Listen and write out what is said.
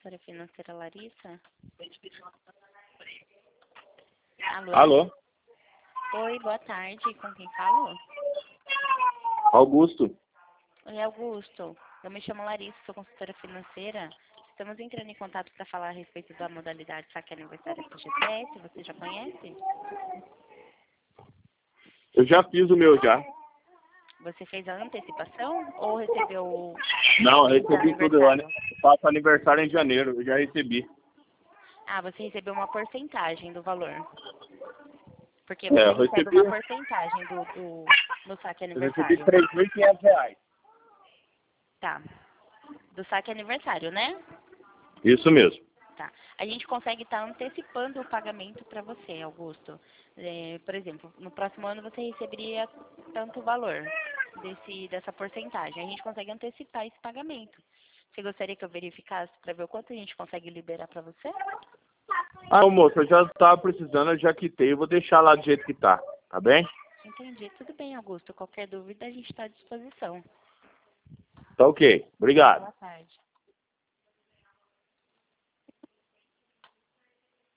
consultora financeira Larissa. Alô? Alô? Oi, boa tarde. Com quem falo? Augusto. Oi, Augusto. Eu me chamo Larissa, sou consultora financeira. Estamos entrando em contato para falar a respeito da modalidade Saque Aniversário FGTS. Você já conhece? Eu já fiz o meu já. Você fez a antecipação ou recebeu Não, eu o recebi tudo. aniversário? Eu faço aniversário em janeiro, eu já recebi. Ah, você recebeu uma porcentagem do valor. Porque É, você eu recebe recebi, uma porcentagem do saque eu recebi aniversário. R$ 3.500. Tá. Do saque aniversário, né? Isso mesmo. Tá. A gente consegue estar antecipando o pagamento para você, Augusto. Por exemplo, no próximo ano você receberia tanto valor dessa porcentagem. A gente consegue antecipar esse pagamento. Você gostaria que eu verificasse para ver o quanto a gente consegue liberar para você? Ah, moço, eu já estava precisando, eu já quitei. Eu vou deixar lá do jeito que tá. Tá bem? Entendi. Tudo bem, Augusto. Qualquer dúvida a gente está à disposição. Tá ok. Obrigado. Boa tarde.